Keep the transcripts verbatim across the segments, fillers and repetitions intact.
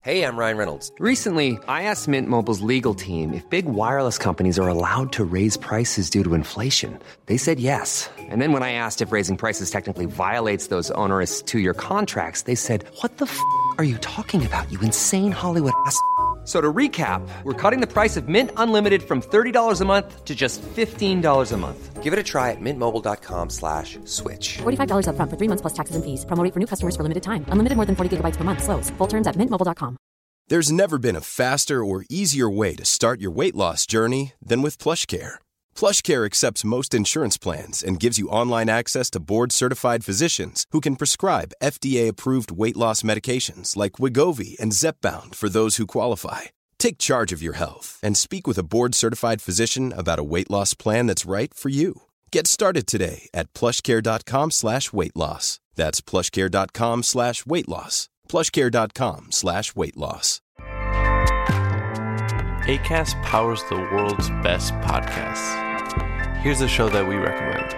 Hey, I'm Ryan Reynolds. Recently, I asked Mint Mobile's legal team if big wireless companies are allowed to raise prices due to inflation. They said yes. And then when I asked if raising prices technically violates those onerous two-year contracts, they said, what the f*** are you talking about, you insane Hollywood ass f- So to recap, we're cutting the price of Mint Unlimited from thirty dollars a month to just fifteen dollars a month. Give it a try at mintmobile.com slash switch. forty-five dollars up front for three months plus taxes and fees. Promo rate for new customers for limited time. Unlimited more than forty gigabytes per month. Slows full terms at mint mobile dot com. There's never been a faster or easier way to start your weight loss journey than with PlushCare. PlushCare accepts most insurance plans and gives you online access to board-certified physicians who can prescribe F D A-approved weight loss medications like Wegovy and Zepbound for those who qualify. Take charge of your health and speak with a board-certified physician about a weight loss plan that's right for you. Get started today at plushcare.com slash weight loss. That's plushcare.com slash weight loss. plushcare.com slash weight loss. Acast powers the world's best podcasts. Here's a show that we recommend.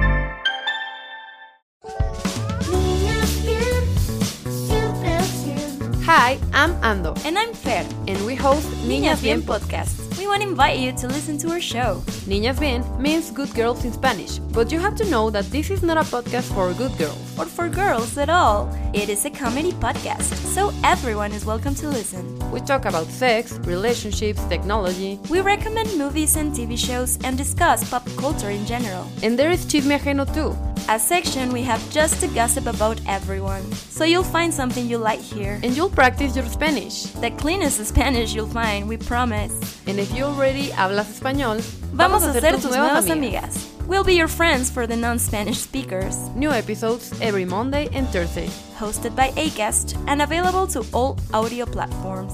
Hi, I'm Ando. And I'm Fer. And we host Niñas Bien podcast. We want to invite you to listen to our show. Niñas Bien means good girls in Spanish, but you have to know that this is not a podcast for good girls. Or for girls at all. It is a comedy podcast, so everyone is welcome to listen. We talk about sex, relationships, technology. We recommend movies and T V shows and discuss pop culture in general. And there is Chisme Ajeno too. A section we have just to gossip about everyone. So you'll find something you like here. And you'll practice your Spanish. The cleanest Spanish you'll find, we promise. And if you already hablas español, vamos a ser tus nuevas amigas. We'll be your friends for the non-Spanish speakers. New episodes every Monday and Thursday. Hosted by Acast and available to all audio platforms.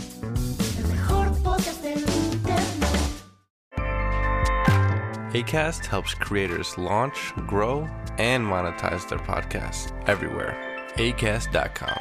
Acast helps creators launch, grow, and monetize their podcasts everywhere. acast dot com.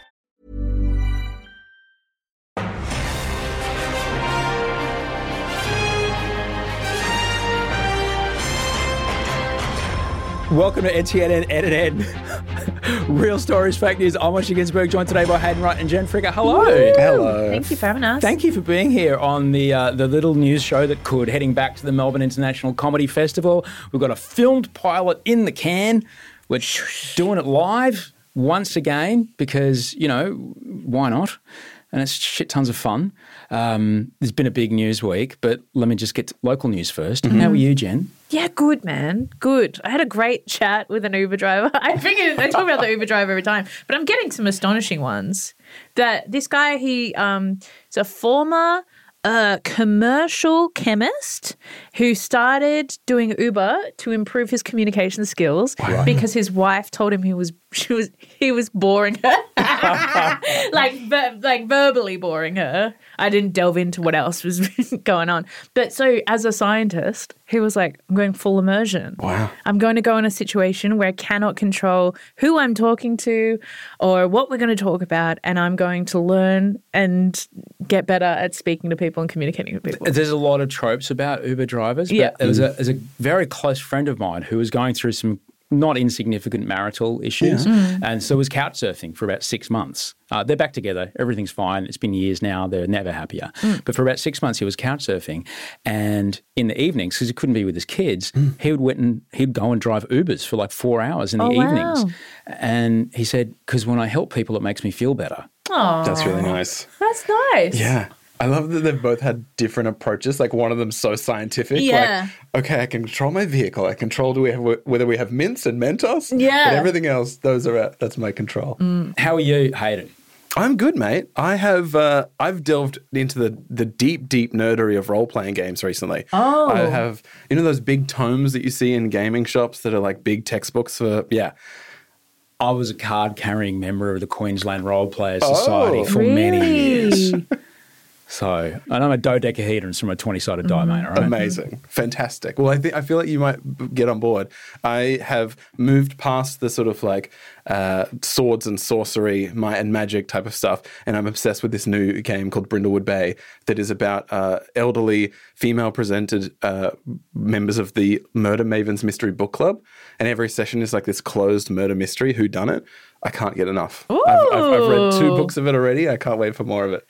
Welcome to N T N N N N N. Real Stories, Fake News. I'm Ashley Ginsberg, joined today by Hayden Wright and Jen Fricker. Hello. Woo! Hello. Thank you for having us. Thank you for being here on the uh, the little news show that could, heading back to the Melbourne International Comedy Festival. We've got a filmed pilot in the can. We're doing it live once again because, you know, why not? And it's shit tons of fun. Um, there's been a big news week, but let me just get to local news first. Mm-hmm. How are you, Jen? Yeah, good, man. Good. I had a great chat with an Uber driver. I figured I talk about the Uber driver every time, but I'm getting some astonishing ones. That this guy, he um, is a former uh, commercial chemist who started doing Uber to improve his communication skills wow. because his wife told him he was she was he was boring her, like ver- like verbally boring her. I didn't delve into what else was going on, but so as a scientist, he was like, "I'm going full immersion. Wow, I'm going to go in a situation where I cannot control who I'm talking to or what we're going to talk about, and I'm going to learn and get better at speaking to people and communicating with people." There's a lot of tropes about Uber drivers. But yeah, there was a, there's a very close friend of mine who was going through some not insignificant marital issues. Yeah. Mm. And so was couch surfing for about six months. Uh, they're back together. Everything's fine. It's been years now. They're never happier. Mm. But for about six months, he was couch surfing. And in the evenings, because he couldn't be with his kids, mm. he would went and he'd go and drive Ubers for like four hours in the oh, evenings. Wow. And he said, because when I help people, it makes me feel better. Aww. That's really nice. That's nice. Yeah. I love that they've both had different approaches. Like one of them's so scientific. Yeah. Like, okay, I can control my vehicle. I control do we have, whether we have mints and Mentos. Yeah. But everything else, those are out. That's my control. Mm. How are you, Hayden? I'm good, mate. I have uh, I've delved into the the deep, deep nerdery of role playing games recently. Oh. I have you know those big tomes that you see in gaming shops that are like big textbooks for yeah. I was a card carrying member of the Queensland Role Players Society oh, for really? many years. So, and I'm a dodecahedrons from a twenty-sided diamond, all right? Amazing. Fantastic. Well, I think I feel like you might b- get on board. I have moved past the sort of like uh, swords and sorcery, might and magic type of stuff, and I'm obsessed with this new game called Brindlewood Bay that is about uh, elderly, female-presented uh, members of the Murder Mavens Mystery Book Club, and every session is like this closed murder mystery, whodunit. I can't get enough. I've, I've, I've read two books of it already. I can't wait for more of it.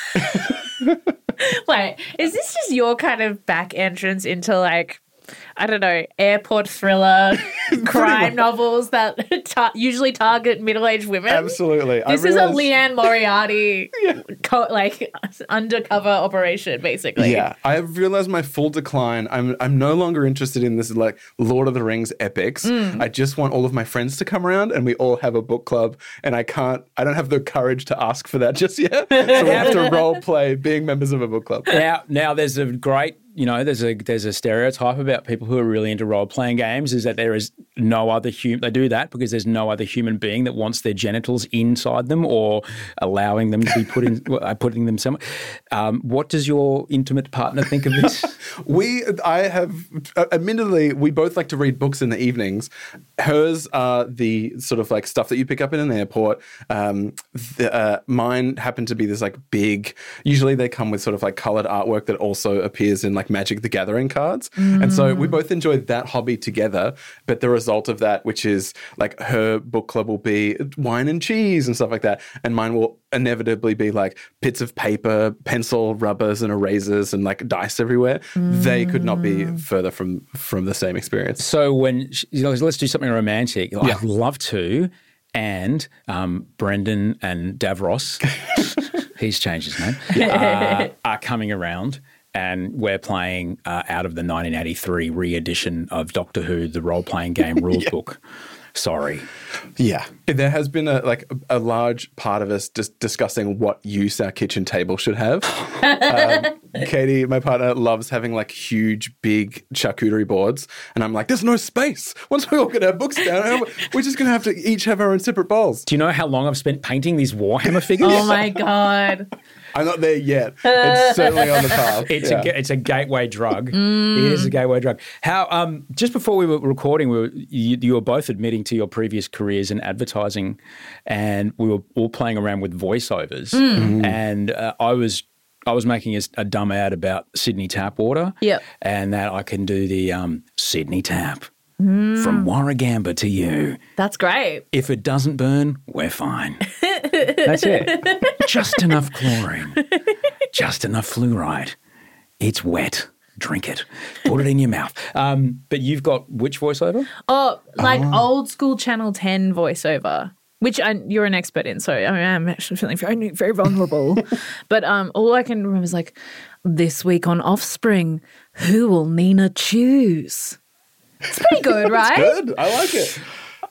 Wait, is this just your kind of back entrance into like, I don't know, airport thriller, crime novels that ta- usually target middle-aged women? Absolutely. This I is realized, a Leanne Moriarty co- like undercover operation, basically. Yeah, I have realized my full decline. I'm I'm no longer interested in this like Lord of the Rings epics. Mm. I just want all of my friends to come around and we all have a book club. And I can't. I don't have the courage to ask for that just yet. So we have to role play being members of a book club. Now, now there's a great, you know, there's a there's a stereotype about people who are really into role playing games is that there is no other human. They do that because there's no other human being that wants their genitals inside them or allowing them to be put in, uh, putting them somewhere. Um, what does your intimate partner think of this? We, I have, uh, admittedly, we both like to read books in the evenings. Hers are the sort of like stuff that you pick up in an airport. Um, the, uh, mine happen to be this like big, usually they come with sort of like colored artwork that also appears in like Magic the Gathering cards. Mm. And so we both enjoy that hobby together. But the result of that, which is like her book club will be wine and cheese and stuff like that. And mine will inevitably be like bits of paper, pencil, rubbers and erasers and like dice everywhere. Mm. They could not be further from from the same experience. So when, you know, let's do something romantic. Yeah. I'd love to. And um, Brendan and Davros, he's changed his name, uh, are coming around. And we're playing uh, out of the nineteen eighty-three re-edition of Doctor Who, the role-playing game rules yeah. book. Sorry. Yeah. There has been a like a, a large part of us just discussing what use our kitchen table should have. um, Katie, my partner, loves having like huge, big charcuterie boards. And I'm like, there's no space. Once we all get our books down, we're just going to have to each have our own separate bowls. Do you know how long I've spent painting these Warhammer figures? Oh, my God. I'm not there yet. It's certainly on the path. It's yeah. a it's a gateway drug. Mm. It is a gateway drug. How um just before we were recording, we were, you, you were both admitting to your previous careers in advertising, and we were all playing around with voiceovers. Mm. And uh, I was I was making a, a dumb ad about Sydney Tap Water. Yep. And that I can do the um, Sydney Tap. Mm. From Warragamba to you. That's great. If it doesn't burn, we're fine. That's it. Just enough chlorine. Just enough fluoride. It's wet. Drink it. Put it in your mouth. Um, but you've got which voiceover? Oh, like Oh. old school Channel ten voiceover, which I, you're an expert in. So I mean, I'm actually feeling very, very vulnerable. But um, all I can remember is like, this week on Offspring, who will Nina choose? It's pretty good, right? It's good. I like it.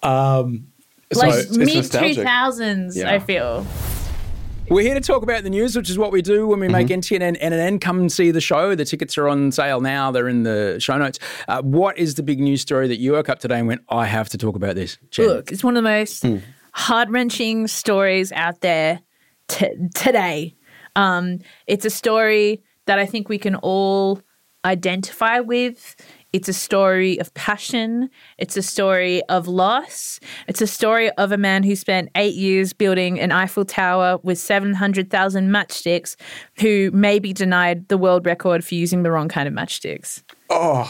Um, Like so it's mid two nostalgic. thousands, Yeah. I feel. We're here to talk about the news, which is what we do when we make Mm-hmm. N T N and N N N. Come and see the show. The tickets are on sale now. They're in the show notes. Uh, what is the big news story that you woke up today and went, I have to talk about this? Jen? Look, it's one of the most Mm. heart-wrenching stories out there t- today. Um, it's a story that I think we can all identify with. It's a story of passion. It's a story of loss. It's a story of a man who spent eight years building an Eiffel Tower with seven hundred thousand matchsticks who may be denied the world record for using the wrong kind of matchsticks. Oh,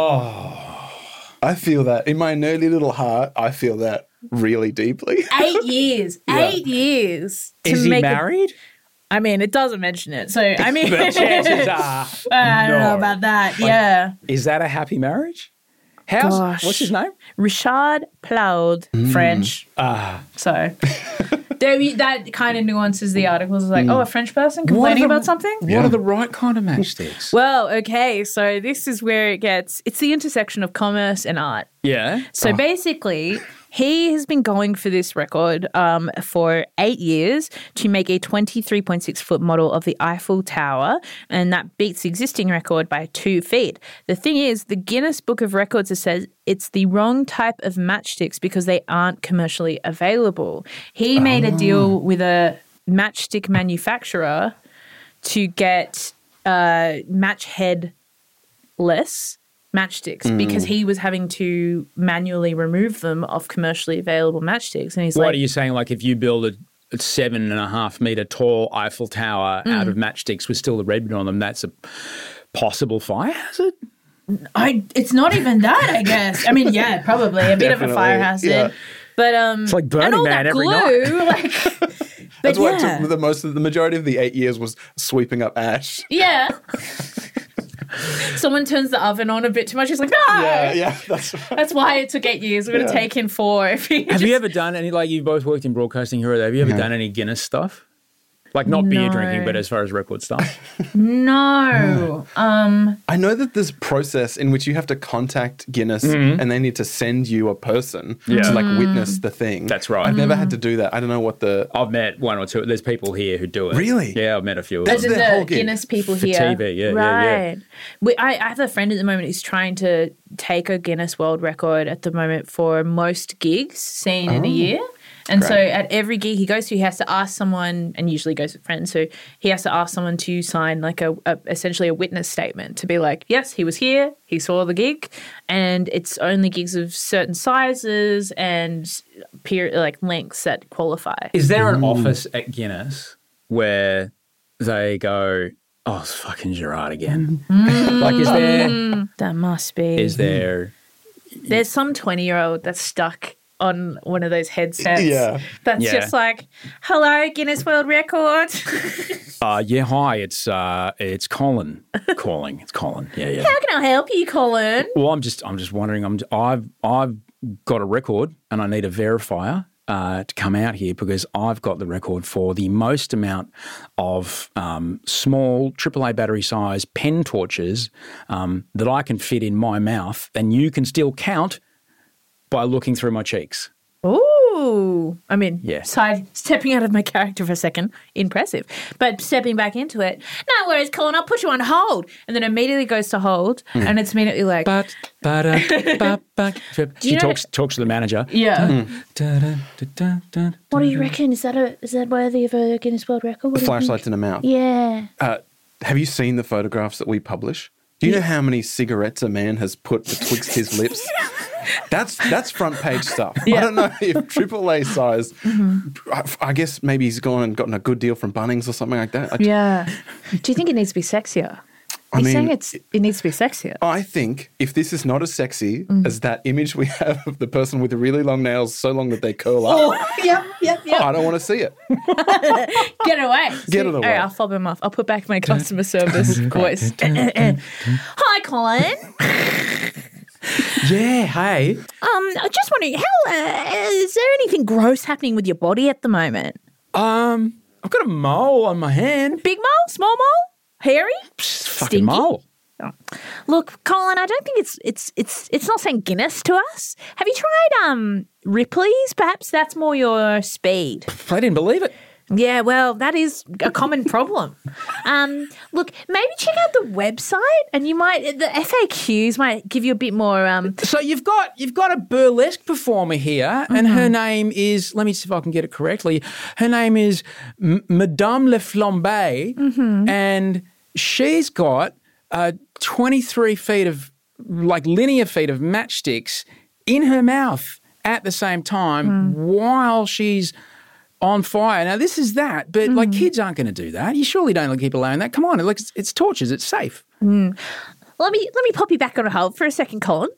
oh, I feel that in my nerdy little heart. I feel that really deeply. Eight years. Yeah. Eight years. to Is he make a- married? I mean, it doesn't mention it. So, I mean, The chances are I don't know no. about that. Like, Yeah. Is that a happy marriage? How's, Gosh. what's his name? Richard Plaud, French. Ah. So, there, that kind of nuances the articles. It's like, oh, a French person What complaining are the- about something? What are the right kind of matchsticks? Well, okay. So, this is where it gets, it's the intersection of commerce and art. Yeah. So basically, he has been going for this record um, for eight years to make a twenty-three point six foot model of the Eiffel Tower, and that beats the existing record by two feet. The thing is, the Guinness Book of Records says it's the wrong type of matchsticks because they aren't commercially available. He made a deal with a matchstick manufacturer to get uh, match headless matchsticks Mm. because he was having to manually remove them off commercially available matchsticks. And he's What like, are you saying? Like if you build a, a seven and a half metre tall Eiffel Tower Mm. out of matchsticks with still the red bit on them, that's a possible fire hazard? I, it's not even that, I guess. I mean, yeah, probably a bit of a fire hazard. yeah. But um, It's like Burning and all Man that every glue, night. like, but That's why yeah, it took the most of the majority of the eight years was sweeping up ash. yeah. Someone turns the oven on a bit too much. He's like, no. Yeah, yeah, that's right. That's why it took eight years. We're going to Yeah. take in four. If you Have you ever done any, like you've both worked in broadcasting here, have you ever Yeah. done any Guinness stuff? Like not beer No. drinking, but as far as record stuff? No. Um, I know that there's a process in which you have to contact Guinness and they need to send you a person Yeah. to like witness the thing. That's right. I've never had to do that. I don't know what the. I've met one or two. There's people here who do it. Really? Yeah, I've met a few of That's them. the their whole gig. Guinness people For here. T V, yeah, yeah, yeah. right. We, I, I have a friend at the moment who's trying to take a Guinness World Record at the moment for most gigs seen in a year. And so Great. at every gig he goes to, he has to ask someone, and usually goes with friends, so he has to ask someone to sign like a, a essentially a witness statement to be like, yes, he was here, he saw the gig, and it's only gigs of certain sizes and period, like lengths that qualify. Is there an office at Guinness where they go, oh, it's fucking Gerard again? Like, is there, That must be. is there, There's some twenty-year-old that's stuck on one of those headsets. Yeah. That's Yeah. just like, hello, Guinness World Record. uh, yeah, hi, it's uh, it's Colin calling. It's Colin. Yeah, yeah. How can I help you, Colin? Well, I'm just, I'm just wondering. I'm, I've, I've got a record, and I need a verifier uh, to come out here because I've got the record for the most amount of um, small triple A battery size pen torches um, that I can fit in my mouth, and you can still count by looking through my cheeks. Ooh. I mean, Yeah. side stepping out of my character for a second, impressive. But stepping back into it, no worries, Colin, I'll put you on hold. And then immediately goes to hold, and it's immediately like, But, but, uh, but, but. She you know- talks talks to the manager. yeah. Da, da, da, da, da, What do you reckon? Is that a is that worthy of a Guinness World Record? What do you think? Flashlights in a mouth. Yeah. Uh, have you seen the photographs that we publish? Do you know how many cigarettes a man has put betwixt his lips? That's that's front page stuff. I don't know if triple A size. I, I guess maybe he's gone and gotten a good deal from Bunnings or something like that. I, Yeah. Do you think it needs to be sexier? I He's mean, saying it's it needs to be sexier. I think if this is not as sexy as that image we have of the person with the really long nails, so long that they curl up, Yep, yep, yep. I don't want to see it. Get it away. Get it All away. right, I'll fob him off. I'll put back my customer service voice. Hi, Colin. Yeah, hey. Um, I'm just wondering, how uh, is there anything gross happening with your body at the moment? Um, I've got a mole on my hand. Big mole, small mole, hairy, Fucking stinky? mole. Look, Colin, I don't think it's it's it's it's not saying Guinness to us. Have you tried um Ripley's? Perhaps that's more your speed. I didn't believe it. Yeah, well, that is a common problem. Um, look, maybe check out the website, and you might the F A Qs might give you a bit more. Um, So you've got you've got a burlesque performer here, and her name is. Let me see if I can get it correctly. Her name is M- Madame Le Flambe, and she's got uh, twenty-three feet of like linear feet of matchsticks in her mouth at the same time while she's on fire. Now this is that, but like kids aren't going to do that. You surely don't let people alone that. Come on, like it's, it's torches. It's safe. let me let me pop you back on hold for a second, Colin.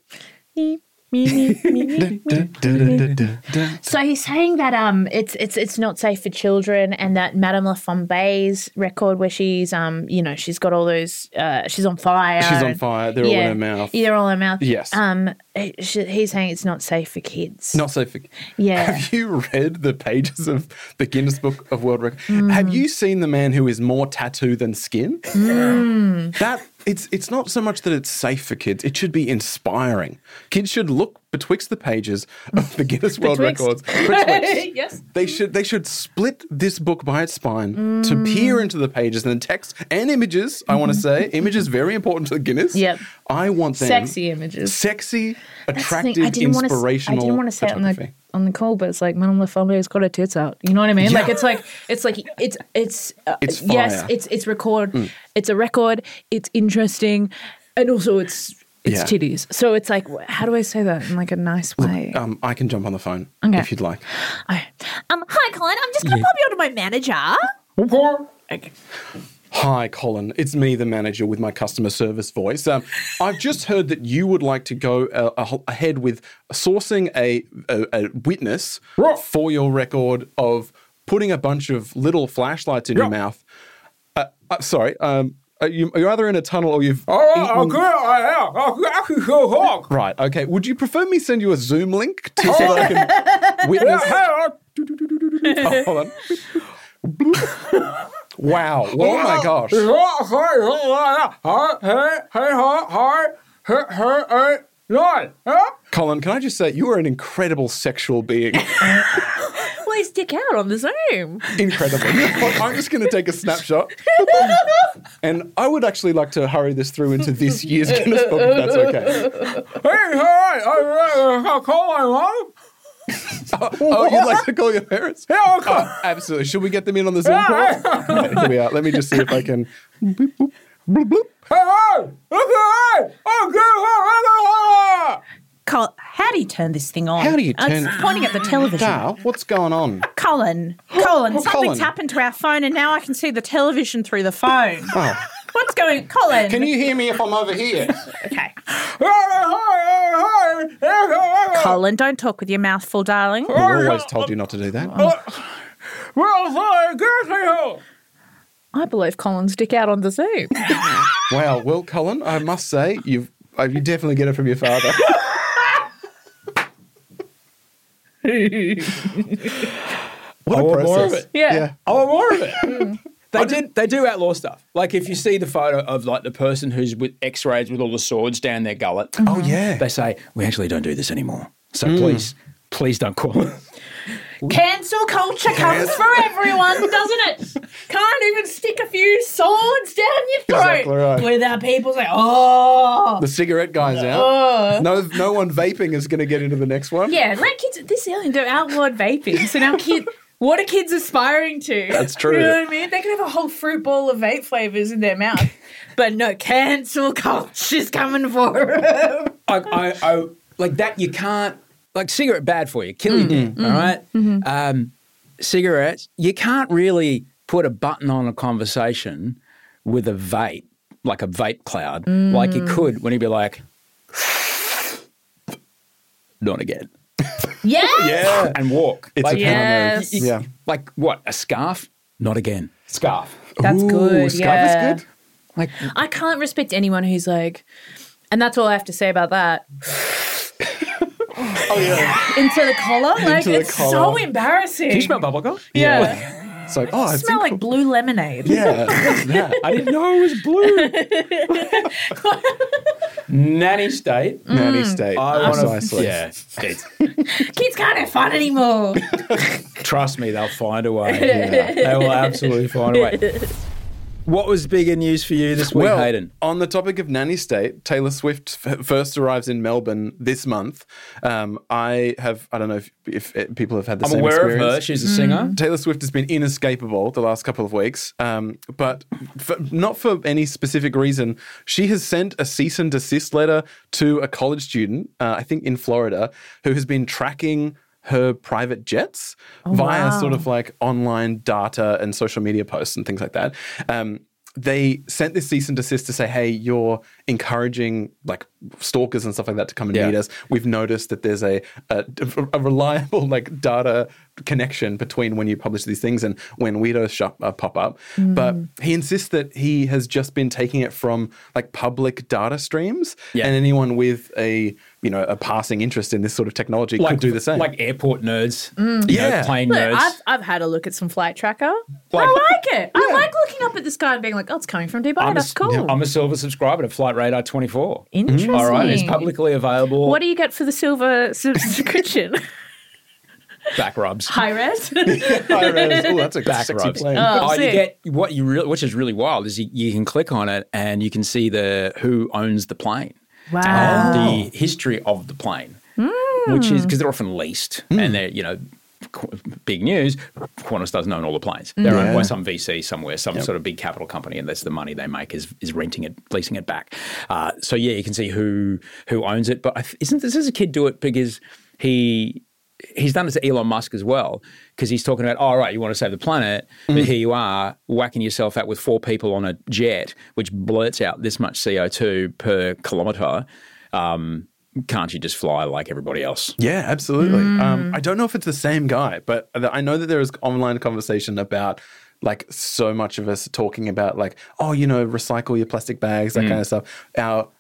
So he's saying that um it's it's it's not safe for children, and that Madame La Flambe's record where she's um you know she's got all those uh she's on fire. She's on and- fire. They're all in her mouth. Yeah, they're all in her mouth. Yes. Um, it- she- he's saying it's not safe for kids. Not so. For, Yeah. Have you read the pages of the Guinness Book of World Records? Have you seen the man who is more tattoo than skin? That it's it's not so much that it's safe for kids. It should be inspiring. Kids should look betwixt the pages of the Guinness World Betwixt. Records. Betwixt. Yes. They should they should split this book by its spine to peer into the pages and the text and images. I want to say images very important to the Guinness. Yep. I want them Sexy images. sexy, That's the attractive, thing. I didn't want to. I inspirational didn't want to say it on the photography. on the call, but it's like Madame La Flambe's got her tits out. You know what I mean? Yeah. Like it's like it's like it's it's uh, It's yes, fire. it's it's record. It's a record. It's interesting, and also it's it's Yeah. titties. So it's like, wh- how do I say that in like a nice way? Um, I can jump on the phone Okay. if you'd like. I, um, hi, Colin. I'm just gonna pop you onto my manager. Okay. Hi, Colin. It's me, the manager, with my customer service voice. Um, I've just heard that you would like to go uh, a- ahead with sourcing a, a, a witness for your record of putting a bunch of little flashlights in your mouth. Uh, uh, sorry, um, are you, you're either in a tunnel or you've eaten... Right, okay. Would you prefer me send you a Zoom link to, so that I can witness... Oh, hold on. Wow. Oh my gosh. Colin, can I just say, you are an incredible sexual being. Well, he's dick out on the Zoom. Incredible. I'm just going to take a snapshot. And I would actually like to hurry this through into this year's Guinness Book, if that's okay. Hey, hi. Colin, Oh, oh, you'd like to call your parents? Yeah, oh, absolutely. Should we get them in on the Zoom call? Okay, here we are. Let me just see if I can. Boop, boop, bloop, bloop. Col- how do you turn this thing on? How do you turn- It's pointing at the television. Dal, what's going on? Colin, Colin, Oh, something's Colin. happened to our phone and now I can see the television through the phone. Oh. What's going Colin? Can you hear me if I'm over here? Okay. Colin, don't talk with your mouth full, darling. We always told you not to do that. I believe Colin's dick out on the Zoom. Wow. Well, Colin, I must say, you've uh, you definitely get it from your father. What I a want process. more of it. Yeah. I want more of it. They did. They do outlaw stuff. Like if you see the photo of like the person who's with X-rays with all the swords down their gullet. Oh yeah. They say we actually don't do this anymore. So please, please don't call us. Cancel culture comes for everyone, doesn't it? Can't even stick a few swords down your throat. Exactly right. Without people saying, oh. The cigarette guy's out. No, no one vaping is going to get into the next one. Yeah, let kids. This alien they're outlawed vaping. So now kid, what are kids aspiring to? That's true. You know what I mean? They can have a whole fruit bowl of vape flavors in their mouth, but no, cancel culture's coming for them. I, I, I like that. You can't like cigarette bad for you, kill you dead. All right? Um, cigarettes, you can't really put a button on a conversation with a vape, like a vape cloud, like you could when you'd be like, not again. Yeah. Yeah. And walk. It's like, a power move. Yes. you- Yeah. Like what? A scarf? Not again. Scarf. That's Ooh, good. Scarf Yeah. is good. Like I can't respect anyone who's like, and that's all I have to say about that. Oh yeah. Into the collar, like Into the it's collar. so embarrassing. do you smell bubblegum? Yeah. It's like, oh, it's Smell like blue lemonade. yeah. What's that? I didn't know it was blue. Nanny state. Nanny state. I wanna- Precisely. Yeah. It's, Kids can't have fun anymore. trust me, they'll find a way. Yeah. They will absolutely find a way. What was bigger news for you this week, Well, Hayden? on the topic of nanny state, Taylor Swift f- first arrives in Melbourne this month. Um, I have, I don't know if, if uh, people have had the I'm same aware experience. of her. She's a singer. Taylor Swift has been inescapable the last couple of weeks, um, but for, not for any specific reason. She has sent a cease and desist letter to a college student, uh, I think in Florida, who has been tracking her private jets via sort of like online data and social media posts and things like that. Um, they sent this cease and desist to say, hey, you're encouraging like stalkers and stuff like that to come and Yeah. meet us. We've noticed that there's a, a, a reliable like data connection between when you publish these things and when weirdos shop, uh, pop up. Mm. But he insists that he has just been taking it from like public data streams, Yeah. and anyone with a, you know, a passing interest in this sort of technology could do the same. Like airport nerds. You know, Yeah. plane Look, nerds. I've, I've had a look at some flight tracker. Like- I like it. I like looking up at the sky and being like, oh, it's coming from Dubai. I'm a, That's cool. I'm a silver subscriber to Flight Radar twenty-four. Interesting. All right, it's publicly available. What do you get for the silver subscription? Back rubs. High res? Oh, that's a Back sexy rubs. plane. Oh, Oh, you sick. get what you really, which is really wild, is you, you can click on it and you can see the who owns the plane Wow. and the history of the plane. which is because they're often leased and they're, you know, qu- big news. Qantas doesn't own all the planes. They're owned by some V C somewhere, some Yep. sort of big capital company, and that's the money they make is is renting it, leasing it back. Uh, so yeah, you can see who who owns it. But I th- isn't this as a kid do it because he he's done it to Elon Musk as well because he's talking about, oh, right, you want to save the planet, but here you are whacking yourself out with four people on a jet, which blurts out this much C O two per kilometre. Um, can't you just fly like everybody else? Yeah, absolutely. Um, I don't know if it's the same guy, but I know that there is online conversation about like so much of us talking about like, oh, you know, recycle your plastic bags, that kind of stuff. Our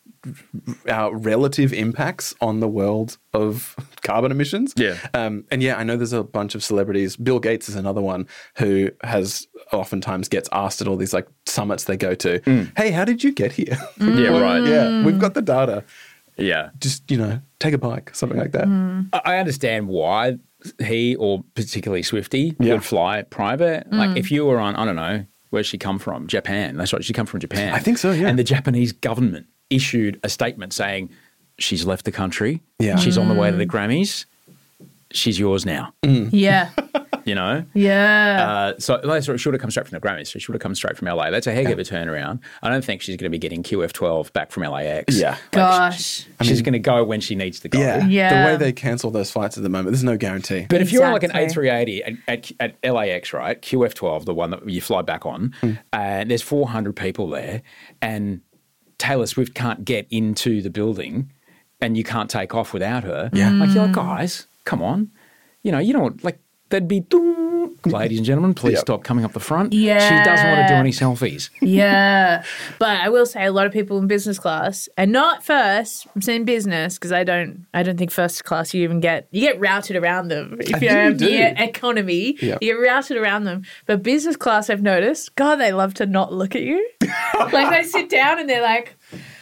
our relative impacts on the world of carbon emissions. Yeah. Um, and yeah, I know there's a bunch of celebrities. Bill Gates is another one who has oftentimes gets asked at all these like summits they go to, hey, how did you get here? Yeah, right. Yeah, we've got the data. Yeah. Just, you know, take a bike, something like that. I I understand why he or particularly Swifty Yeah. would fly private. Like if you were on, I don't know, where'd she come from? Japan. That's right. She come from Japan. I think so, yeah. And the Japanese government issued a statement saying she's left the country. Yeah. She's on the way to the Grammys. She's yours now. Yeah. You know? Yeah. Uh, so like, so it should have come straight from the Grammys. So it should have come straight from L A. That's a heck of a turnaround. I don't think she's going to be getting Q F twelve back from L A X. Yeah. Gosh. She's going to go when she needs to go. Yeah. Yeah. The way they cancel those flights at the moment, there's no guarantee. But if you're on like an A Exactly. three eighty at, at, at L A X, right, Q F twelve, the one that you fly back on, and there's four hundred people there, and Taylor Swift can't get into the building, and you can't take off without her. Yeah. Like, you're like, guys, come on. You know, you don't, like, there'd be, ding. Ladies and gentlemen, please Yep. stop coming up the front. Yeah. She doesn't want to do any selfies. Yeah. But I will say a lot of people in business class, and not first, I'm saying business because I don't I don't think first class you even get you get routed around them. If I you're think you in do. the economy, Yeah. you get routed around them. But business class I've noticed, God, they love to not look at you. Like they sit down and they're like,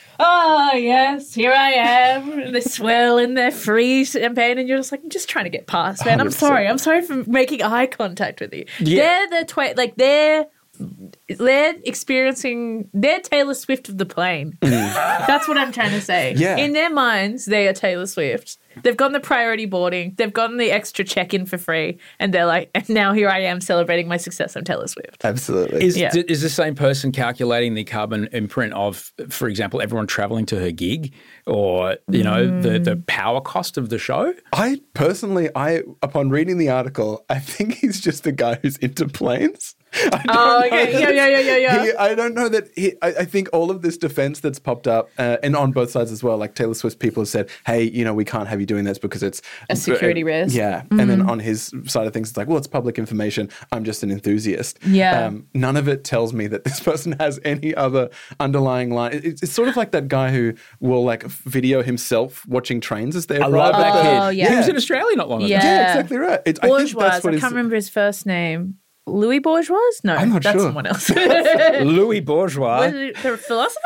oh, yes, here I am. And they swell in their free champagne, and you're just like, I'm just trying to get past, man. I'm one hundred percent. sorry. I'm sorry for making eye contact with you. Yeah. They're the twa- like they're they're experiencing they're Taylor Swift of the plane. That's what I'm trying to say. Yeah. In their minds, they are Taylor Swift. They've gotten the priority boarding. They've gotten the extra check-in for free, and they're like, and now here I am celebrating my success. I'm Taylor Swift. Absolutely. Is, Yeah. d- is the same person calculating the carbon imprint of, for example, everyone traveling to her gig or, you know, the, the power cost of the show? I personally, I upon reading the article, I think he's just a guy who's into planes. I don't Oh, know okay. that- Yeah, yeah, yeah, yeah, yeah. He, I don't know that he. I, I think all of this defense that's popped up, uh, and on both sides as well, like Taylor Swift people have said, "Hey, you know, we can't have you doing this because it's A security risk. Yeah, and then on his side of things, it's like, well, it's public information. I'm just an enthusiast. Yeah. Um, none of it tells me that this person has any other underlying line. It, it's, it's sort of like that guy who will like video himself watching trains as they I arrive. love at that the- kid. Oh, yeah. He was in Australia not long ago. Yeah. Yeah, exactly right. It, I think Bourgeois. that's what I he's. can't remember his first name. Louis Bourgeois? No, I'm not that's sure. someone else. Louis Bourgeois. Was it the philosopher?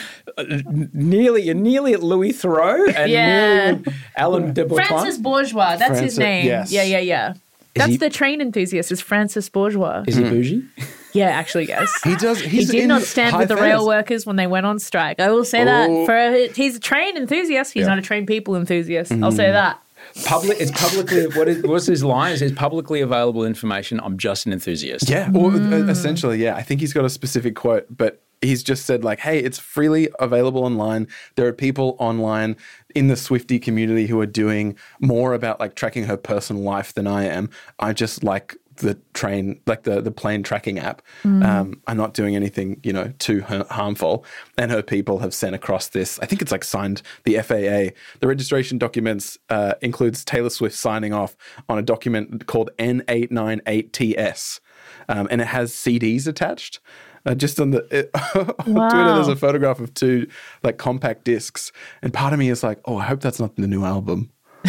Nearly, you're nearly at Louis Theroux and Yeah. nearly at Alan de Botton. Francis Bourgeois. That's Francis- his name. yes. Yeah, yeah, yeah. That's he- the train enthusiast. Is Francis Bourgeois? Is he bougie? Yeah, actually, yes. He does. He He's did in not stand high with the fares. rail workers when they went on strike. I will say Oh. that. For he's a train enthusiast. He's Yeah. not a train people enthusiast. I'll say that. Public. It's publicly. What is? What's his line? It says publicly available information. I'm just an enthusiast. Yeah, or uh, essentially, yeah. I think he's got a specific quote, but he's just said like, "Hey, it's freely available online. There are people online in the Swiftie community who are doing more about like tracking her personal life than I am. I just like the train, like the the plane tracking app. Um, I'm not doing anything, you know, too ha- harmful." And her people have sent across this. I think it's like signed the F A A. The registration documents uh, includes Taylor Swift signing off on a document called N eight nine eight T S, um, and it has C Ds attached. Uh, just on the it, on Wow. Twitter, there's a photograph of two like compact discs, and part of me is like, "Oh, I hope that's not the new album."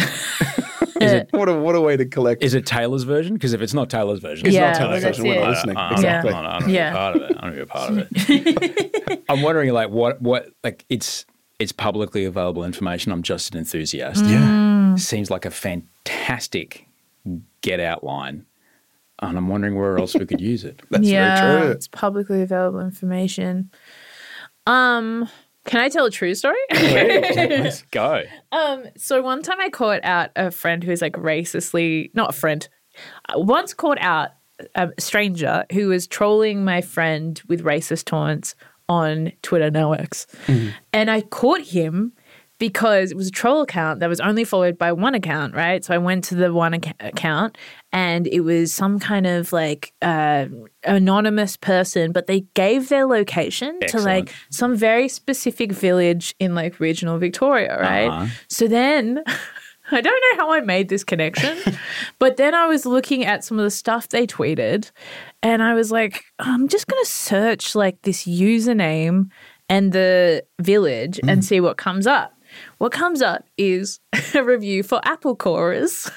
Is it? What a what a way to collect. Is it Taylor's version? Because if it's not Taylor's version, It's Yeah, not Taylor's that's version. We're not it. listening. I, I, Exactly. I, I, I don't Yeah. be a part of it. I don't be a part of it. I'm wondering, like, what, what, like, it's it's publicly available information. I'm just an enthusiast. Yeah. Seems like a fantastic get out line, and I'm wondering where else we could use it. That's yeah, very true. it's publicly available information. Um, Can I tell a true story? Let's go. Um, so one time I caught out a friend who was like racistly, not a friend, I once caught out a stranger who was trolling my friend with racist taunts on Twitter, now X. Mm. And I caught him because it was a troll account that was only followed by one account, right? So I went to the one ac- account and it was some kind of like uh, anonymous person, but they gave their location Excellent. to like some very specific village in like regional Victoria, right? Uh-huh. So then I don't know how I made this connection, but then I was looking at some of the stuff they tweeted and I was like, I'm just going to search like this username and the village mm. and see what comes up. What comes up is a review for apple corers.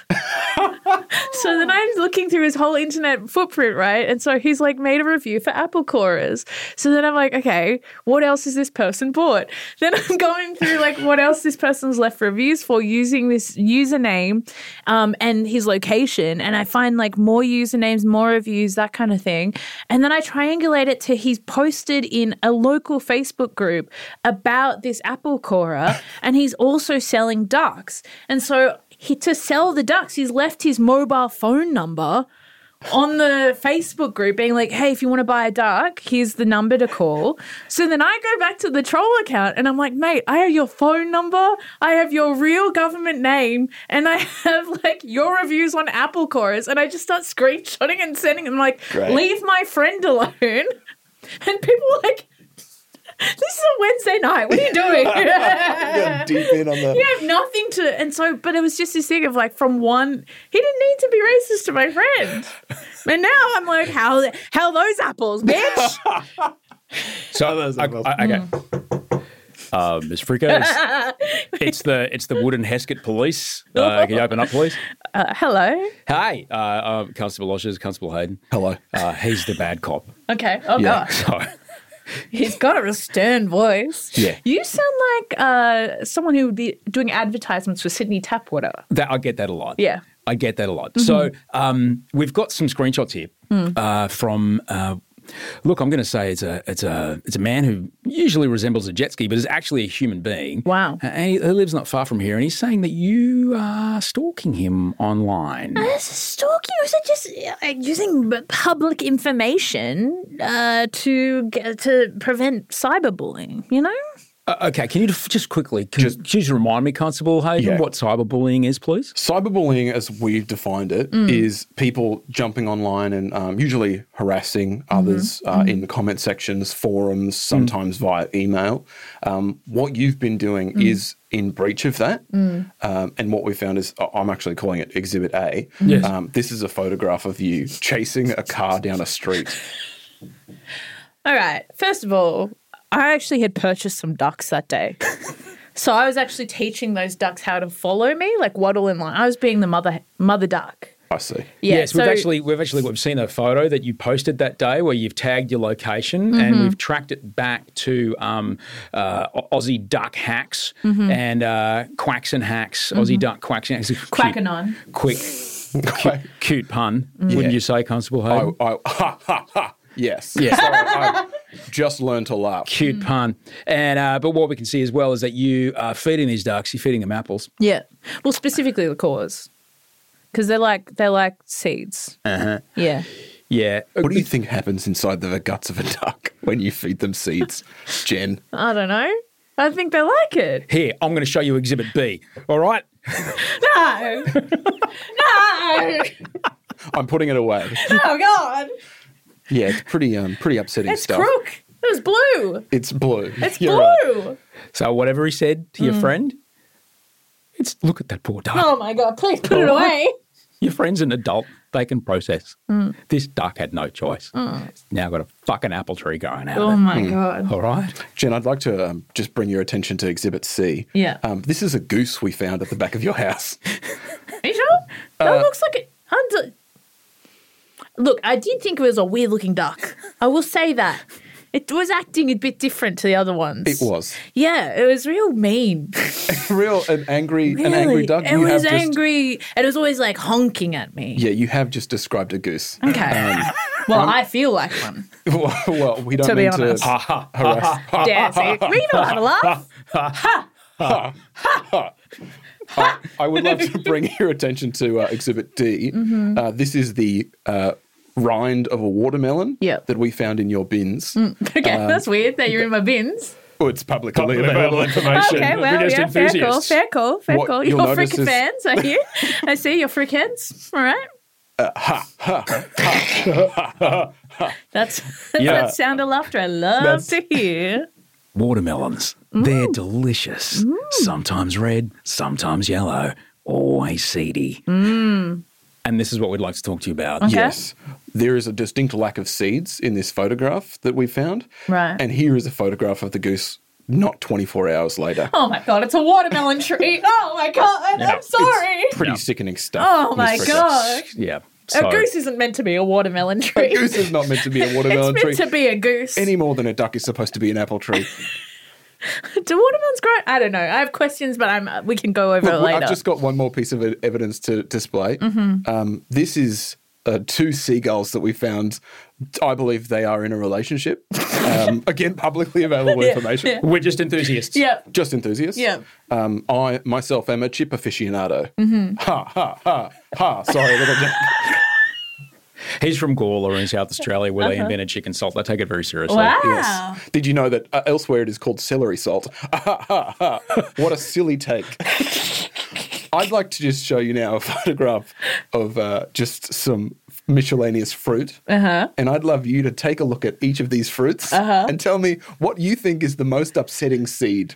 So then I'm looking through his whole internet footprint, right? And so he's like made a review for apple corers. So then I'm like, okay, what else has this person bought? Then I'm going through like what else this person's left reviews for using this username um, and his location. And I find like more usernames, more reviews, that kind of thing. And then I triangulate it to he's posted in a local Facebook group about this apple corer and he's also selling ducks. And so he, to sell the ducks, he's left his mobile phone number on the Facebook group being like, hey, if you want to buy a duck, here's the number to call. So then I go back to the troll account and I'm like, mate, I have your phone number, I have your real government name, and I have like your reviews on apple cores. And I just start screenshotting and sending them like, Great. leave my friend alone. And people are like, this is a Wednesday night. What are you doing? You're deep in on the... You have nothing to... And so, but it was just this thing of like from one... He didn't need to be racist to my friend. And now I'm like, how how those apples, bitch? So, those apples. I, I, okay. Mm. Uh, Miss Frico, it's, it's the it's the Wood and Heskett Police. Uh, can you open up, please? Uh, hello. Hi, uh, uh, Constable Loshers, Constable Hayden. Hello. Uh, he's the bad cop. Okay. Oh, yeah, gosh. So... He's got a stern voice. Yeah. You sound like uh, someone who would be doing advertisements for Sydney Tap Water. That, I get that a lot. Yeah. I get that a lot. Mm-hmm. So um, we've got some screenshots here mm. uh, from uh, look, I'm going to say it's a it's a it's a man who usually resembles a jet ski, but is actually a human being. Wow. And he, he lives not far from here, and he's saying that you are stalking him online. Uh, stalking, or is it just uh, using public information uh, to get, to prevent cyberbullying? You know. Uh, okay, can you just quickly can just, can you just remind me, Constable Hayden, yeah. what cyberbullying is, please? Cyberbullying, as we've defined it, mm. is people jumping online and um, usually harassing mm-hmm. others uh, mm-hmm. in the comment sections, forums, sometimes mm. via email. Um, what you've been doing mm. is in breach of that. Mm. Um, and what we found is, I'm actually calling it Exhibit A. Yes. Um, this is a photograph of you chasing a car down a street. All right, first of all, I actually had purchased some ducks that day. So I was actually teaching those ducks how to follow me, like waddle in line. I was being the mother mother duck. I see. Yeah, yes, so, we've actually we've actually we've seen a photo that you posted that day where you've tagged your location mm-hmm. and we've tracked it back to um, uh, Aussie Duck Hacks mm-hmm. and uh, Quacks and Hacks, mm-hmm. Aussie Duck Quacks and Hacks. Quackanon. Quick, cute, cute pun, mm. wouldn't yeah. you say, Constable Hayden? I, I, ha, ha, ha. Yes. Yeah. Sorry, I just learned to laugh. Cute mm. pun. And uh, but what we can see as well is that you are feeding these ducks, you're feeding them apples. Yeah. Well, specifically the cores. Because they're like they're like seeds. Uh-huh. Yeah. Yeah. What do you think happens inside the guts of a duck when you feed them seeds, Jen? I don't know. I think they like it. Here, I'm going to show you Exhibit B. All right? No. No. I'm putting it away. Oh, God. Yeah, it's pretty um pretty upsetting it's stuff. It's crook. It was blue. It's blue. It's You're blue. Right. So whatever he said to mm. your friend, it's look at that poor duck. Oh, my God. Please put it away. Your friend's an adult. They can process. Mm. This duck had no choice. Mm. It's now got a fucking apple tree growing out oh, of it. Oh, my mm. God. All right. Jen, I'd like to um, just bring your attention to Exhibit C. Yeah. Um, this is a goose we found at the back of your house. Are you sure? That uh, looks like it. Under- Look, I did think it was a weird-looking duck. I will say that. It was acting a bit different to the other ones. It was. Yeah, it was real mean. real an angry, really? an angry duck. It you was have angry, just, and it was always like honking at me. Yeah, you have just described a goose. Okay. Um, Well, I feel like one. well, well, we don't To be mean honest. to harass. Yeah, see, we can all have a laugh. Ha! I, I would love to bring your attention to uh, Exhibit D. Mm-hmm. Uh, this is the uh, rind of a watermelon Yep. that we found in your bins. Okay, Um, that's weird that you're in my bins. Oh, it's publicly Publicly available available information. Okay, well, We're just yeah, fair call, enthusiasts. fair call, fair What call. you'll You're notice freaking is- fans, are you? I see, you're freakheads. All right. That's Yeah. that sound of laughter I love That's- to hear. Watermelons. They're delicious. Sometimes red, sometimes yellow, always seedy. And this is what we'd like to talk to you about. Okay. Yes. There is a distinct lack of seeds in this photograph that we found. Right. And here is a photograph of the goose not twenty-four hours later. Oh my god, it's a watermelon tree. Oh my god, Yeah, I'm sorry. Pretty sickening stuff. Oh my Miss Fricker. gosh. Yeah. A So, goose isn't meant to be a watermelon A tree. goose is not meant to be a watermelon it's tree meant to be a goose. any more than a duck is supposed to be an apple tree. Do watermelons grow? I don't know. I have questions, but I'm. We can go over it Look, later. I've just got one more piece of e- evidence to display. Mm-hmm. Um, this is uh, two seagulls that we found. I believe they are in a relationship. Um, again, publicly available Yeah, information. yeah. we're just enthusiasts. Yeah. Just enthusiasts. Yeah. Um, I myself am a chip aficionado. Mm-hmm. Ha ha ha ha. Sorry, little Jack. He's from Gawler in South Australia where they Uh-huh. invented chicken salt. They take it very seriously. Wow. Yes. Did you know that uh, elsewhere it is called celery salt? What a silly take. I'd like to just show you now a photograph of uh, just some miscellaneous fruit. Uh-huh. And I'd love you to take a look at each of these fruits Uh-huh. and tell me what you think is the most upsetting seed.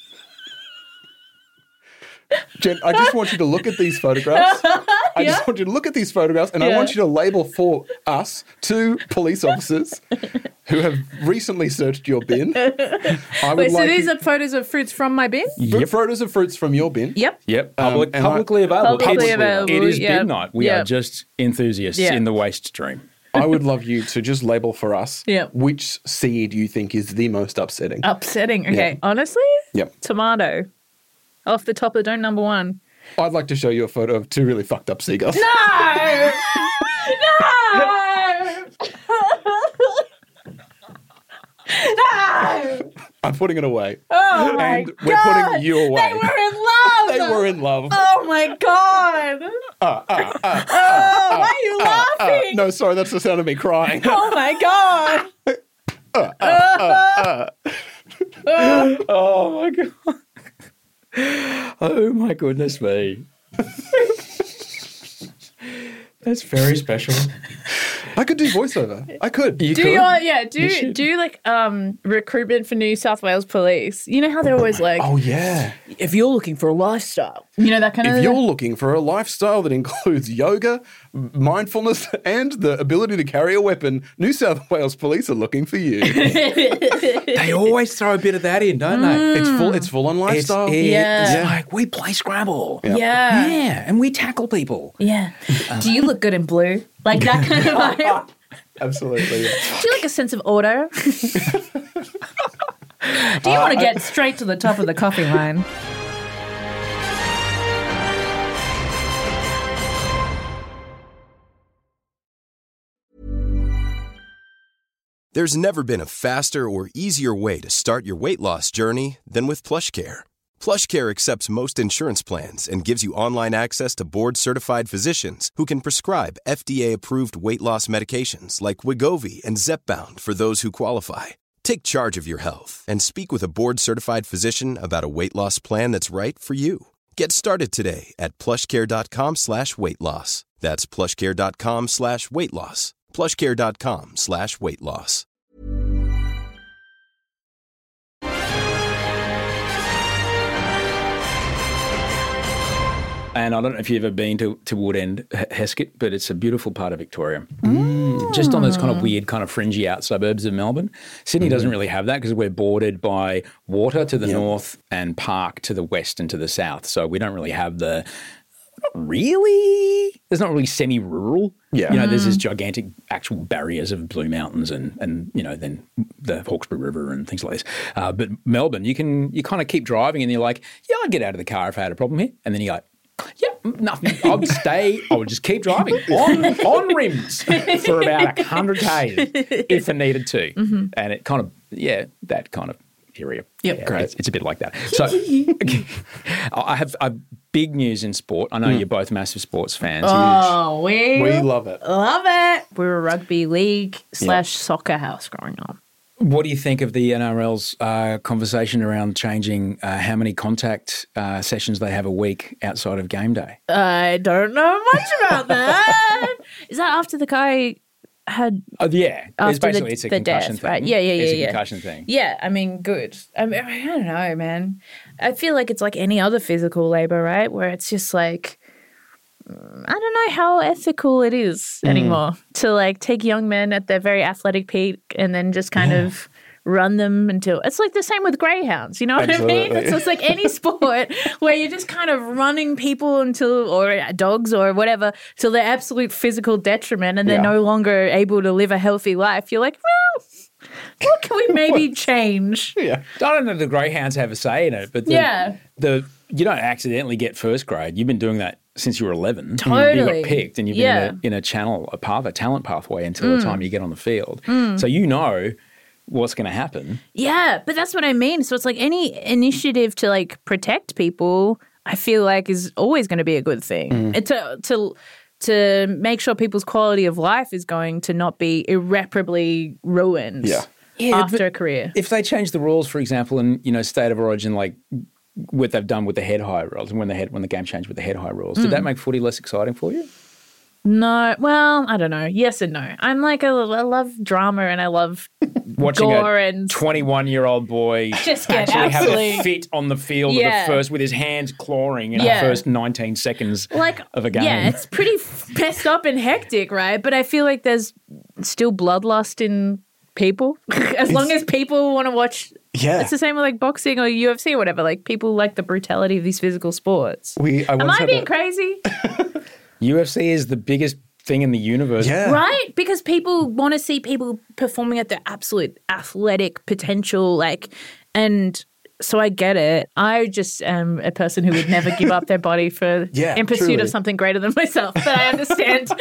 Jen, I just want you to look at these photographs. I just want you to look at these photographs and I Yeah. want you to label for us two police officers who have recently searched your bin. I would Wait, so like these you- are photos of fruits from my bin? Yep. Photos of fruits from your bin. Yep. Yep. Um, Public, and I- publicly available. Publicly It's- available, It is yeah. bin night. We Yeah. are just enthusiasts Yeah. in the waste stream. I would love you to just label for us Yep. which seed you think is the most upsetting. Upsetting. Okay. Yeah. Honestly? Yep. Tomato. Off the top of the dome, number one. I'd like to show you a photo of two really fucked up seagulls. No! No! I'm putting it away. Oh my And god! we're putting you away. They were in love! They were in love. Oh my god! Ah, ah, ah, Oh, why are you ah, laughing? no, sorry, that's the sound of me crying. Oh my god! Oh, my God. Oh, my goodness me. That's very special. I could do voiceover. I could. You Do could. your yeah, do You should. do like um recruitment for New South Wales Police. You know how they're always like, Oh, yeah. if you're looking for a lifestyle, you know that kind of. If you're looking for a lifestyle that includes yoga, mindfulness, and the ability to carry a weapon, New South Wales Police are looking for you. They always throw a bit of that in, don't they? It's full. It's full on It's, lifestyle. it's Yeah. like we play Scrabble. Yeah. yeah, Yeah, and we tackle people. yeah. Do you look good in blue? Like that kind of vibe. Absolutely. Yeah. Do you like a sense of order? Do you want to get straight to the top of the coffee line? There's never been a faster or easier way to start your weight loss journey than with PlushCare. PlushCare accepts most insurance plans and gives you online access to board-certified physicians who can prescribe F D A-approved weight loss medications like Wegovy and Zepbound for those who qualify. Take charge of your health and speak with a board-certified physician about a weight loss plan that's right for you. Get started today at plushcare.com slash weight loss. That's plushcare.com slash weight loss. plushcare.com slash weight loss. And I don't know if you've ever been to, to Woodend, H- Heskett, but it's a beautiful part of Victoria. Just on those kind of weird, kind of fringy out suburbs of Melbourne. Sydney doesn't really have that because we're bordered by water to the north and park to the west and to the south. So we don't really have the, not really, there's not really semi-rural. Yeah. You know, there's these gigantic actual barriers of Blue Mountains and, and you know, then the Hawkesbury River and things like this. Uh, but Melbourne, you can, you kind of keep driving and you're like, yeah, I'd get out of the car if I had a problem here. And then you're like, Yeah, nothing. I would stay. I would just keep driving on on rims for about a hundred k's if I needed to, Mm-hmm. and it kind of yeah that kind of area. Yep. Yeah, Great. It's, it's a bit like that. So I have I have big news in sport. I know you're both massive sports fans. Oh, we, We love it. love it. We were a rugby league slash soccer house growing up. What do you think of the N R L's uh, conversation around changing uh, how many contact uh, sessions they have a week outside of game day? I don't know much about that. Is that after the guy had Oh, yeah. It's after basically the, it's a the concussion death, thing. right? Yeah, yeah, yeah, It's a yeah. concussion thing. Yeah, I mean, good. I mean, I don't know, man. I feel like it's like any other physical labor, right? Where it's just like, mm, I don't know how ethical it is Mm. anymore to like take young men at their very athletic peak and then just kind of run them until it's like the same with greyhounds, you know what I mean? Absolutely. It's, it's like any sport where you're just kind of running people until, or dogs or whatever, till their absolute physical detriment and they're Yeah. no longer able to live a healthy life. You're like, well, what can we maybe change? Yeah. I don't know if the greyhounds have a say in it, but the, Yeah. the you don't accidentally get first grade. You've been doing that since you were eleven. You Totally. got picked and you've Yeah. been in a, in a channel, a path, a talent pathway until the time you get on the field. Mm. So you know what's going to happen. Yeah, but that's what I mean. So it's like any initiative to like protect people, I feel like is always going to be a good thing. Mm. And to to to make sure people's quality of life is going to not be irreparably ruined Yeah. after but a career. If they change the rules, for example, in you know state of origin, like what they've done with the head high rules, and when the head when the game changed with the head high rules, did Mm. that make footy less exciting for you? No, well, I don't know. Yes and no. I'm like a, I love drama and I love Watching gore a and twenty-one-year-old boy Just get actually have a absolute- fit on the field Yeah. of the first with his hands clawing in Yeah. the first nineteen seconds like of a game. yeah, it's pretty f- messed up and hectic, right? But I feel like there's still bloodlust in people. As long as people want to watch. Yeah. It's the same with like boxing or U F C or whatever. Like people like the brutality of these physical sports. We, I Am once I had being a- crazy? U F C is the biggest thing in the universe. Yeah. Right? Because people want to see people performing at their absolute athletic potential. Like, and so I get it. I just am a person who would never give up their body for Yeah, in pursuit truly. of something greater than myself. But I understand.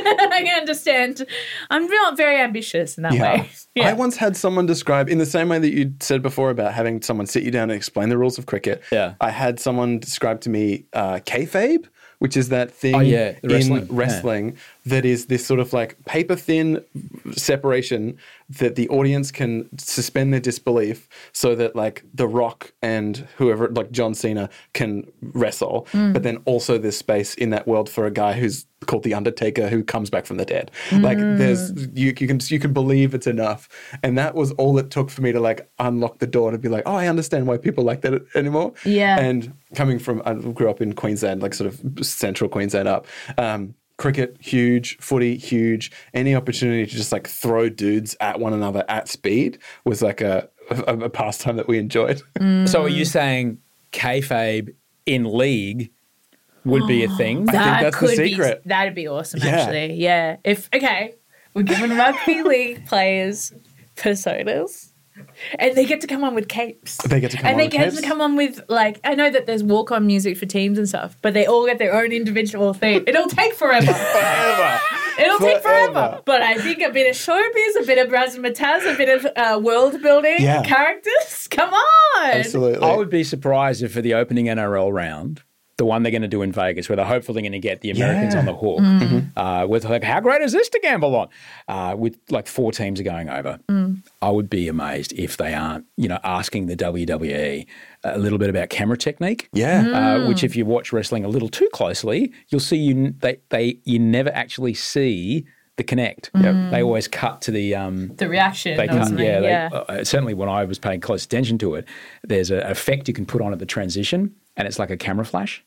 I can understand. I'm not very ambitious in that way. Yeah. I once had someone describe, in the same way that you said before about having someone sit you down and explain the rules of cricket, Yeah. I had someone describe to me uh, kayfabe, which is that thing Oh, yeah, the wrestling. in wrestling that is this sort of like paper thin separation that the audience can suspend their disbelief so that like The Rock and whoever, like John Cena, can wrestle. Mm. But then also there's space in that world for a guy who's called The Undertaker who comes back from the dead. Like there's, you, you can you can believe it's enough. And that was all it took for me to like unlock the door to be like, oh, I understand why people like that anymore. Yeah. And coming from, I grew up in Queensland, like sort of central Queensland up. Um, cricket, huge. Footy, huge. Any opportunity to just like throw dudes at one another at speed was like a, a, a pastime that we enjoyed. So are you saying kayfabe in league would be a thing? I think that's the could secret. Be, that'd be awesome, Yeah. actually. Yeah. If okay, we're giving rugby league players personas. And they get to come on with capes. They get to come and on they with get capes? to come on with, like, I know that there's walk-on music for teams and stuff, but they all get their own individual theme. It'll take forever. Forever. It'll take forever. Forever. But I think a bit of showbiz, a bit of razzmatazz, a bit of uh, world building, Yeah. characters. Come on. Absolutely. I would be surprised if for the opening N R L round, the one they're going to do in Vegas, where they're hopefully going to get the Americans Yeah. on the hook, Mm. uh, with like, how great is this to gamble on? Uh, with like four teams are going over. Mm. I would be amazed if they aren't, you know, asking the W W E a little bit about camera technique. Yeah. Uh, which if you watch wrestling a little too closely, you'll see you they, they you never actually see the connect. Mm. They always cut to the um, The reaction. they or can't, something, yeah, they, yeah. uh, certainly when I was paying close attention to it, there's an effect you can put on at the transition, and it's like a camera flash.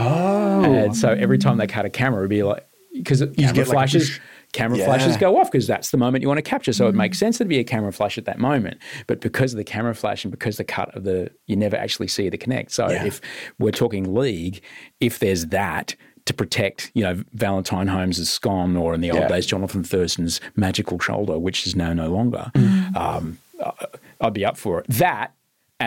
Oh. And so every time they cut a camera, it'd be like, because camera get like a flashes, whoosh. camera Yeah. flashes go off because that's the moment you want to capture. So it makes sense to be a camera flash at that moment. But because of the camera flash and because the cut of the, you never actually see the connect. So Yeah. if we're talking league, if there's that to protect, you know, Valentine Holmes' scone, or in the old Yeah. days, Jonathan Thurston's magical shoulder, which is now no longer, um, I- I'd be up for it. That,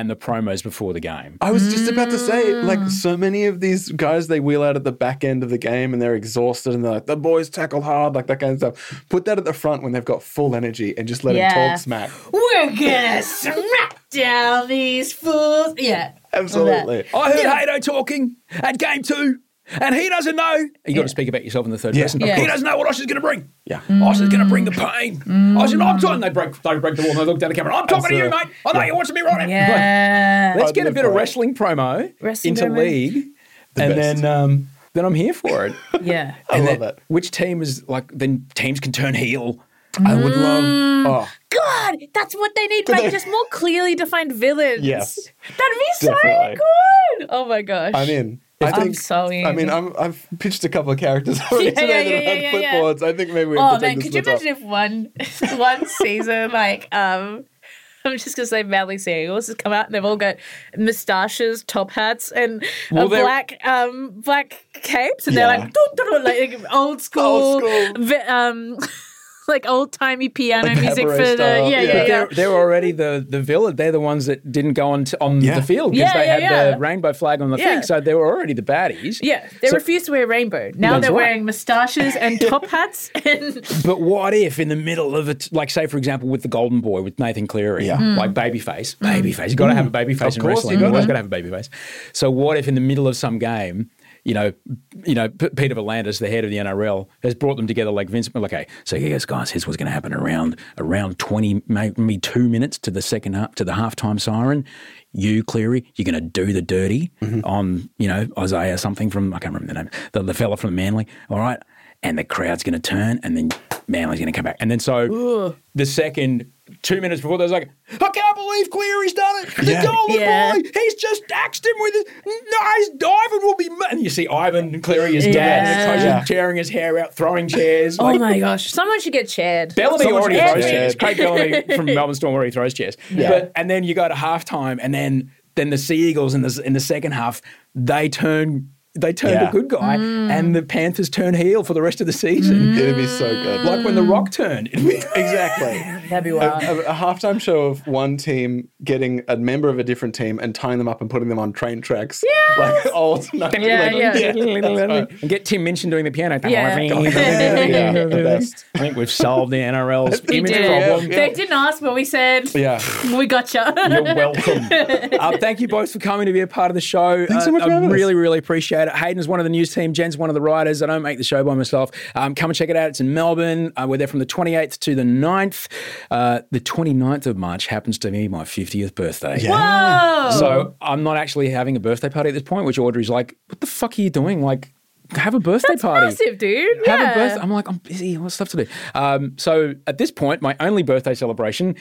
and the promos before the game. I was just about to say, like, so many of these guys they wheel out at the back end of the game and they're exhausted and they're like, the boys tackle hard, like that kind of stuff. Put that at the front when they've got full energy and just let Yeah. them talk smack. We're gonna smack down these fools. Yeah. Absolutely. I heard Hato talking at game two, and he doesn't know. You got to speak about yourself in the third Yeah, person. of He course. doesn't know what Oscar's going to bring. Yeah. Oscar's going to bring the pain. I said, I'm talking. They break, they break the wall and they look down the camera. I'm talking to you, mate. I know you want to be right. Yeah. Let's I'd get a live bit of for it. wrestling promo Wrestling into promo. league, The and best. then um, then I'm here for it. Yeah. I And love then it. Which team is like? Then teams can turn heel. I would love. Oh, God, that's what they need, right? Just more clearly defined villains. Yes. That'd be so Definitely. good. Oh my gosh. I'm in. I I'm think, so in. I mean, I'm, I've pitched a couple of characters already Yeah, today yeah, that yeah, have had yeah, yeah. clipboards. I think maybe we Oh have to man, take could this you to the imagine if one one season like um I'm just gonna say Valley Seagulls has come out and they've all got moustaches, top hats, and Well, a they're- black um black capes, and Yeah. they're like, doo, doo, doo, like old school, Old school. vi- um like old timey piano Like music for cabaret the style, yeah yeah. yeah But yeah. they're, they're already the, the villain. They're the ones that didn't go on to, on Yeah. the field because Yeah, they yeah, had yeah. the rainbow flag on the Yeah. thing. So they were already the baddies. Yeah, they So- refused to wear rainbow. Now That's they're right. wearing moustaches and top hats. And But what if in the middle of it, like say for example with the Golden Boy with Nathan Cleary, Yeah. Mm. like babyface, babyface, you got to have a babyface Of in course wrestling. you You gotta. always got to have a babyface. So what if in the middle of some game, you know, you know, P- Peter Volandis, the head of the N R L, has brought them together like Vince. Like, okay, so yes, guys, here's what's going to happen around around twenty, maybe two minutes to the second half, to the halftime siren. You, Cleary, you're going to do the dirty on, you know, Isaiah something from I can't remember the name, the, the fella from Manly. All right, and the crowd's going to turn, and then Manly's going to come back, and then so the second. Two minutes before, they was like, I can't believe Cleary's done it. The Yeah. Golden Yeah. Boy, he's just axed him with his nice. Ivan will be. Ma-. And you see Ivan and Cleary, his dad, Yeah. and the coach Yeah. is tearing his hair out, throwing chairs. oh like, my gosh, someone should get chaired. Bellamy Someone already should get throws chaired. chairs. Craig Bellamy from Melbourne Storm already throws chairs. But and then you go to halftime, and then then the Sea Eagles in the in the second half they turn. They turn Yeah. a good guy, and the Panthers turn heel for the rest of the season. It'd be so good. Like when The Rock turned. It'd be- Exactly. That'd be A, wild. a, a halftime show of one team getting a member of a different team and tying them up and putting them on train tracks. Like old. Yeah, like, yeah. that's right. And get Tim Minchin doing the piano. Yeah. Yeah, the best. I think we've solved the N R L's We image did. problem. Yeah. They didn't ask, but we said, Yeah. we gotcha. You're welcome. uh, thank you both for coming to be a part of the show. Thanks so Uh, much for I having us. really, really appreciate it. Hayden's one of the news team. Jen's one of the writers. I don't make the show by myself. Um, come and check it out. It's in Melbourne. Uh, we're there from the twenty-eighth to the ninth. Uh, the twenty-ninth of March happens to be my fiftieth birthday. Whoa. So I'm not actually having a birthday party at this point, which Audrey's like, what the fuck are you doing? Like, have a birthday That's party. massive, dude. Have yeah. a birthday. I'm like, I'm busy. I've got stuff to do. Um, so at this point, my only birthday celebration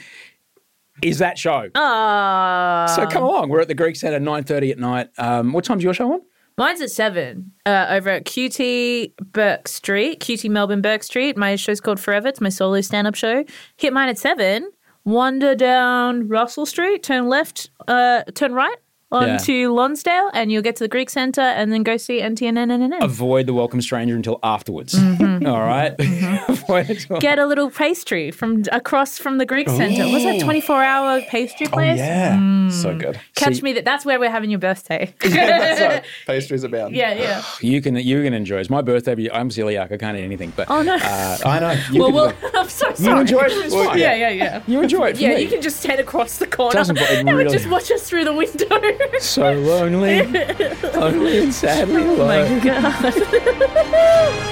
is that show. Aww. So come along. We're at the Greek Centre, nine thirty at night. Um, what time's your show on? Mine's at seven uh, over at Q T Burke Street, Q T Melbourne Burke Street. My show's called Forever. It's my solo stand-up show. Hit mine at seven. Wander down Russell Street, turn left, uh, turn right onto Lonsdale, and you'll get to the Greek Centre, and then go see N T N N N N. Avoid the welcome stranger until afterwards. Mm-hmm. All right? Avoid it till- Get a little pastry from across from the Greek Centre. What's that twenty-four hour pastry Oh, place? yeah. So good. Catch See- me. That that's where we're having your birthday. That's right. Pastries abound. Yeah, yeah. You can you can enjoy it. It's my birthday, but I'm celiac. I can't eat anything. But Oh no. uh, I know. You well, can, well, I'm so you sorry. enjoy it. It's fine. Yeah, yeah, yeah. You enjoy it. For Yeah, me. you can just head across the corner Doesn't bother- it and really- just watch us through the window. So lonely, lonely and sadly Oh alone. my god.